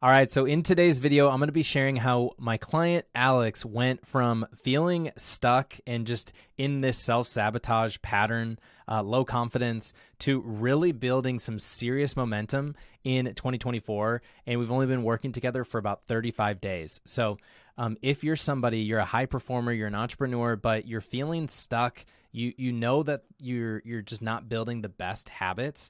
All right, so in today's video, I'm going to be sharing how my client Alex went from feeling stuck and just in this self-sabotage pattern, low confidence, to really building some serious momentum in 2024. And we've only been working together for about 35 days. So if you're somebody, you're a high performer, you're an entrepreneur, but you're feeling stuck, you know that you're just not building the best habits,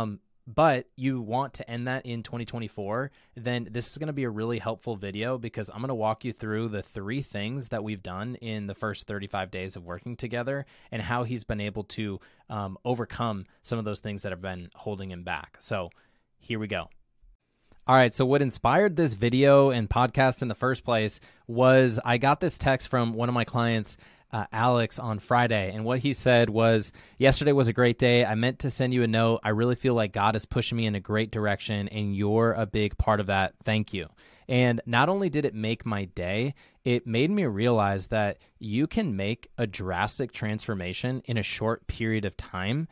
but you want to end that in 2024, then this is going to be a really helpful video because I'm going to walk you through the 3 things that we've done in the first 35 days of working together and how he's been able to overcome some of those things that have been holding him back. So here we go. All right, so what inspired this video and podcast in the first place was I got this text from one of my clients, Alex, on Friday, and what he said was, yesterday was a great day. I meant to send you a note. I really feel like God is pushing me in a great direction, and you're a big part of that. Thank you. And not only did it make my day, it made me realize that you can make a drastic transformation in a short period of time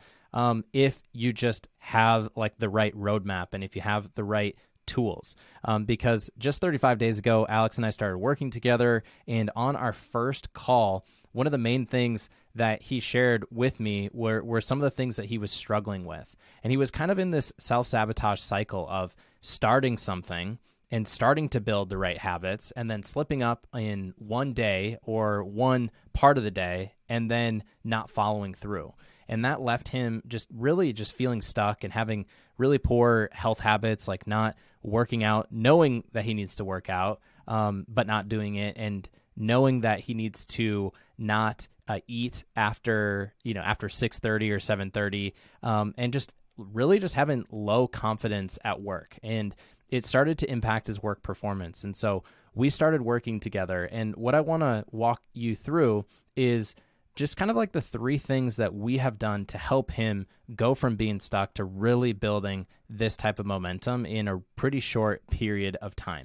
if you just have like the right roadmap and if you have the right tools. Because just 35 days ago, Alex and I started working together, and on our first call, one of the main things that he shared with me were some of the things that he was struggling with. And he was kind of in this self-sabotage cycle of starting something and starting to build the right habits and then slipping up in one day or one part of the day and then not following through. And that left him just feeling stuck and having really poor health habits, like not working out, knowing that he needs to work out, but not doing it, and knowing that he needs to not eat after 6:30 or 7:30, and just having low confidence at work. And it started to impact his work performance. And so we started working together. And what I want to walk you through is just kind of like the 3 things that we have done to help him go from being stuck to really building this type of momentum in a pretty short period of time.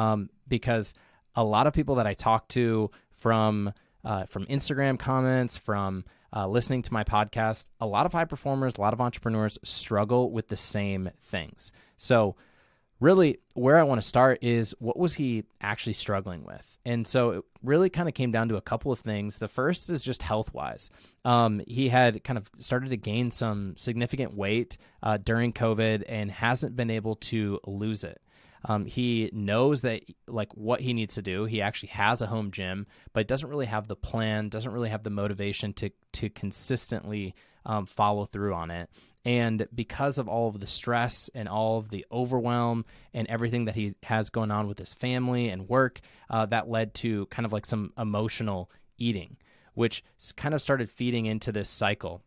Because a lot of people that I talk to from Instagram comments, from listening to my podcast, a lot of high performers, a lot of entrepreneurs struggle with the same things. So really, where I want to start is, what was he actually struggling with? And so it really kind of came down to a couple of things. The first is just health-wise. He had kind of started to gain some significant weight during COVID and hasn't been able to lose it. He knows that like what he needs to do. He actually has a home gym, but doesn't really have the plan, doesn't really have the motivation to consistently follow through on it. And because of all of the stress and all of the overwhelm and everything that he has going on with his family and work, that led to kind of like some emotional eating, which kind of started feeding into this cycle.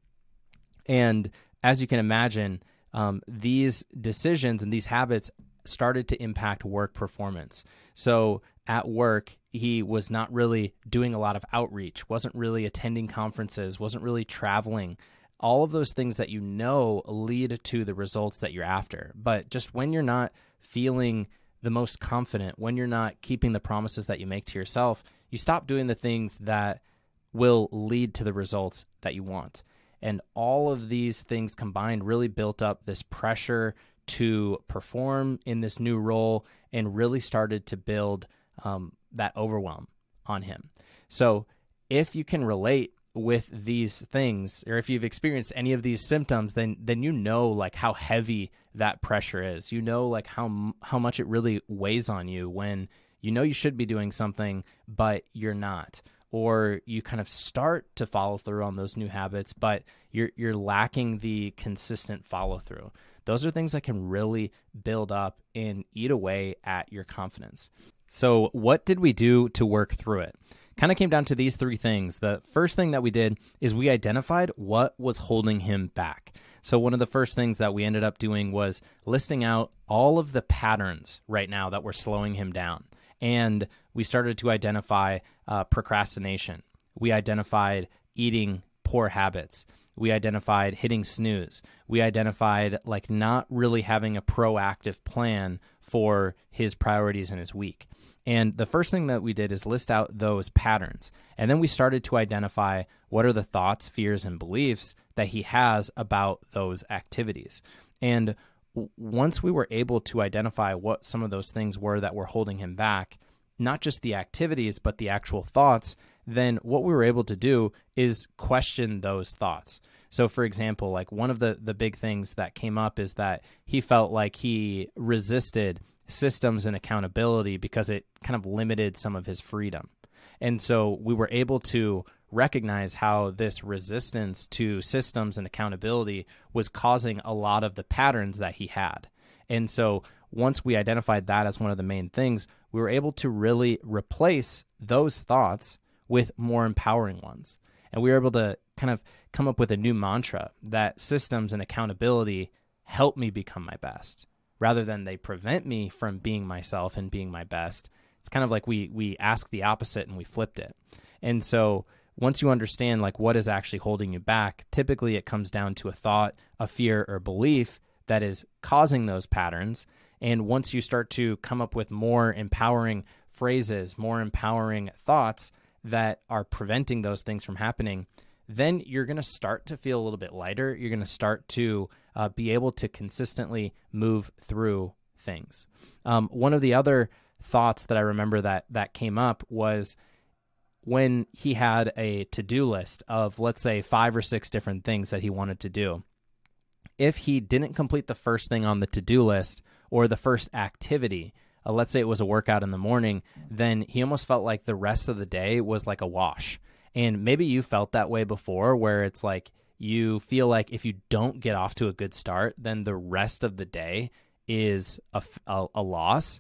And as you can imagine, these decisions and these habits started to impact work performance. So at work, he was not really doing a lot of outreach, wasn't really attending conferences, wasn't really traveling. All of those things that lead to the results that you're after. But just when you're not feeling the most confident, when you're not keeping the promises that you make to yourself, you stop doing the things that will lead to the results that you want. And all of these things combined really built up this pressure to perform in this new role and really started to build that overwhelm on him. So if you can relate with these things, or if you've experienced any of these symptoms, then you know like how heavy that pressure is. You know like how much it really weighs on you when you know you should be doing something, but you're not. Or you kind of start to follow through on those new habits, but you're lacking the consistent follow through. Those are things that can really build up and eat away at your confidence. So what did we do to work through it? Kind of came down to these 3 things. The first thing that we did is we identified what was holding him back. So one of the first things that we ended up doing was listing out all of the patterns right now that were slowing him down. And we started to identify procrastination. We identified eating poor habits. We identified hitting snooze. We identified like not really having a proactive plan for his priorities in his week. And the first thing that we did is list out those patterns. And then we started to identify what are the thoughts, fears, and beliefs that he has about those activities. And once we were able to identify what some of those things were that were holding him back, not just the activities, but the actual thoughts, then what we were able to do is question those thoughts. So for example, like one of the big things that came up is that he felt like he resisted systems and accountability because it kind of limited some of his freedom. And so we were able to recognize how this resistance to systems and accountability was causing a lot of the patterns that he had. And so once we identified that as one of the main things, we were able to really replace those thoughts with more empowering ones. And we were able to kind of come up with a new mantra that systems and accountability help me become my best rather than they prevent me from being myself and being my best. It's kind of like we asked the opposite and we flipped it. And so once you understand like what is actually holding you back, typically it comes down to a thought, a fear, or belief that is causing those patterns. And once you start to come up with more empowering phrases, more empowering thoughts that are preventing those things from happening, then you're going to start to feel a little bit lighter. You're going to start to be able to consistently move through things. One of the other thoughts that I remember that came up was when he had a to-do list of, let's say, 5 or 6 different things that he wanted to do. If he didn't complete the first thing on the to-do list or the first activity, let's say it was a workout in the morning, then he almost felt like the rest of the day was like a wash. And maybe you felt that way before, where it's like you feel like if you don't get off to a good start, then the rest of the day is a loss.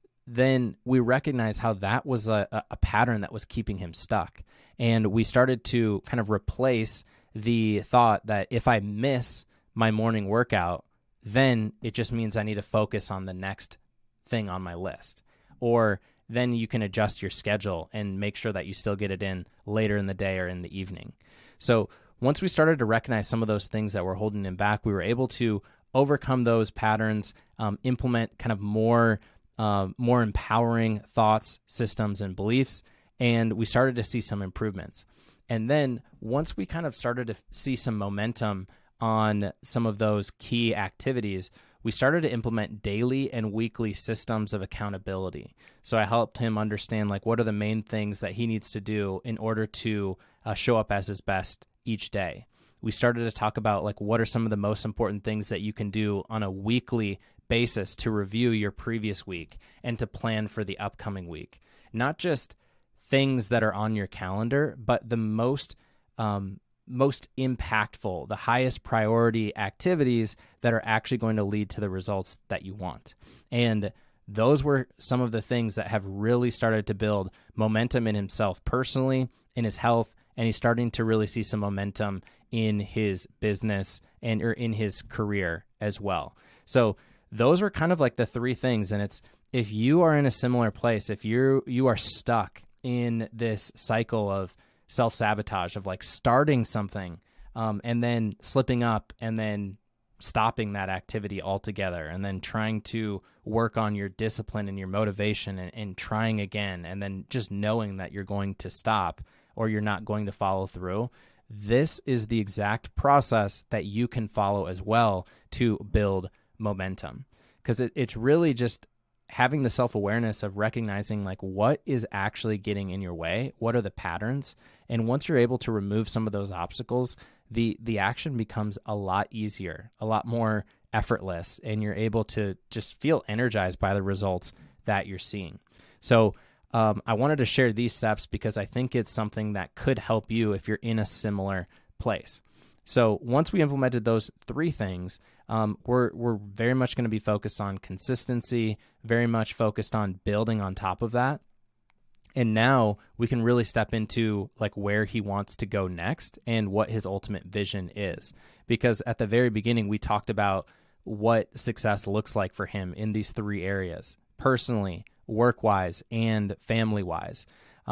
Then we recognize how that was a pattern that was keeping him stuck. And we started to kind of replace the thought that if I miss my morning workout, then it just means I need to focus on the next thing on my list. Or then you can adjust your schedule and make sure that you still get it in later in the day or in the evening. So once we started to recognize some of those things that were holding him back, we were able to overcome those patterns, implement kind of more empowering thoughts, systems, and beliefs, and we started to see some improvements. And then once we kind of started to see some momentum on some of those key activities, we started to implement daily and weekly systems of accountability. So I helped him understand like what are the main things that he needs to do in order to show up as his best each day. We started to talk about like what are some of the most important things that you can do on a weekly basis to review your previous week and to plan for the upcoming week. Not just things that are on your calendar, but the most impactful, the highest priority activities that are actually going to lead to the results that you want. And those were some of the things that have really started to build momentum in himself personally, in his health, and he's starting to really see some momentum in his business and or in his career as well. So those were kind of like the 3 things. And it's, if you are in a similar place, if you are stuck in this cycle of self-sabotage, of like starting something and then slipping up and then stopping that activity altogether, and then trying to work on your discipline and your motivation and trying again, and then just knowing that you're going to stop or you're not going to follow through, this is the exact process that you can follow as well to build momentum. Because it's really just having the self-awareness of recognizing like what is actually getting in your way, what are the patterns, and once you're able to remove some of those obstacles, the action becomes a lot easier, a lot more effortless, and you're able to just feel energized by the results that you're seeing. So I wanted to share these steps because I think it's something that could help you if you're in a similar place. So once we implemented those 3 things, we're very much going to be focused on consistency, very much focused on building on top of that. And now we can really step into like where he wants to go next and what his ultimate vision is. Because at the very beginning, we talked about what success looks like for him in these 3 areas: personally, work-wise, and family-wise.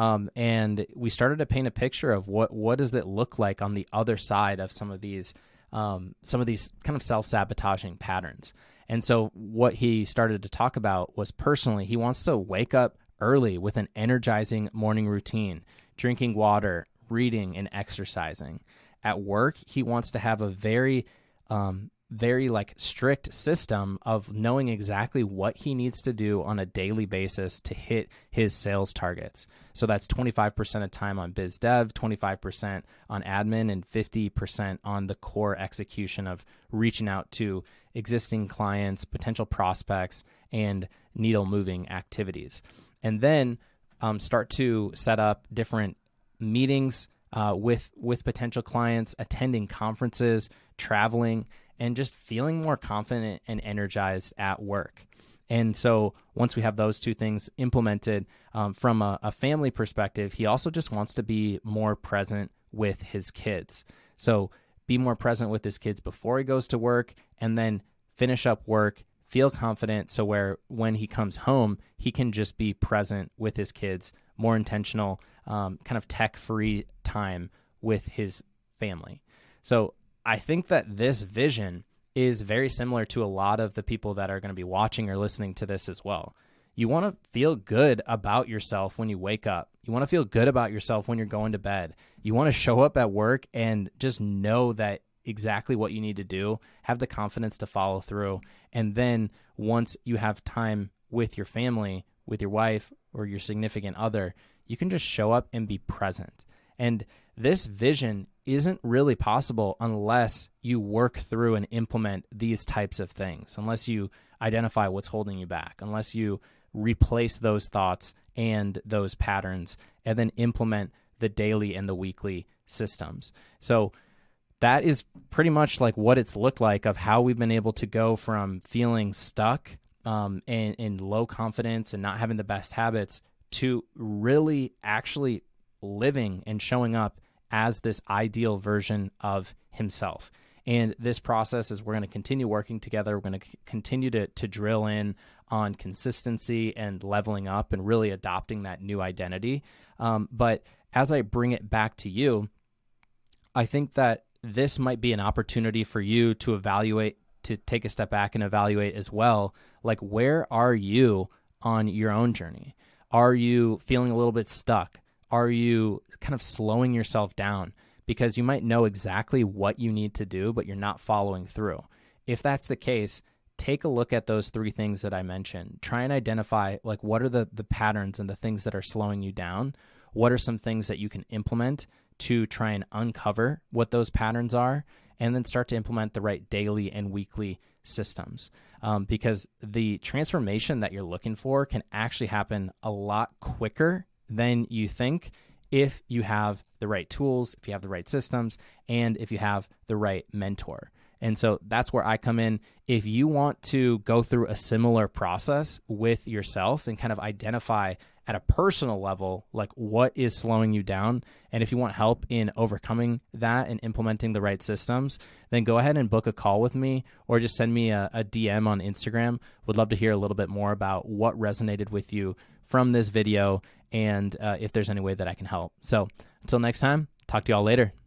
And we started to paint a picture of what does it look like on the other side of some of these kind of self-sabotaging patterns. And so what he started to talk about was personally, he wants to wake up early with an energizing morning routine, drinking water, reading, and exercising. At work, he wants to have a very very like strict system of knowing exactly what he needs to do on a daily basis to hit his sales targets. So that's 25% of time on biz dev, 25% on admin, and 50% on the core execution of reaching out to existing clients, potential prospects, and needle moving activities. And then start to set up different meetings with potential clients, attending conferences, traveling, and just feeling more confident and energized at work. And so once we have those two things implemented, from a family perspective, he also just wants to be more present with his kids. So be more present with his kids before he goes to work, and then finish up work, feel confident, so where when he comes home, he can just be present with his kids, more intentional, kind of tech-free time with his family. So I think that this vision is very similar to a lot of the people that are going to be watching or listening to this as well. You want to feel good about yourself when you wake up. You want to feel good about yourself when you're going to bed. You want to show up at work and just know that exactly what you need to do, have the confidence to follow through. And then once you have time with your family, with your wife or your significant other, you can just show up and be present. And this vision isn't really possible unless you work through and implement these types of things, unless you identify what's holding you back, unless you replace those thoughts and those patterns, and then implement the daily and the weekly systems. So that is pretty much like what it's looked like of how we've been able to go from feeling stuck and in low confidence and not having the best habits to really actually living and showing up as this ideal version of himself. And this process is we're going to continue working together. We're going to continue to drill in on consistency and leveling up and really adopting that new identity. But as I bring it back to you, I think that this might be an opportunity for you to evaluate, to take a step back and evaluate as well. Like, where are you on your own journey? Are you feeling a little bit stuck? Are you kind of slowing yourself down? Because you might know exactly what you need to do, but you're not following through. If that's the case, take a look at those three things that I mentioned. Try and identify, like, what are the patterns and the things that are slowing you down? What are some things that you can implement to try and uncover what those patterns are? And then start to implement the right daily and weekly systems. Because the transformation that you're looking for can actually happen a lot quicker than you think if you have the right tools, if you have the right systems, and if you have the right mentor. And so that's where I come in. If you want to go through a similar process with yourself and kind of identify at a personal level, like, what is slowing you down, and if you want help in overcoming that and implementing the right systems, then go ahead and book a call with me or just send me a DM on Instagram. Would love to hear a little bit more about what resonated with you from this video and if there's any way that I can help. So until next time, talk to y'all later.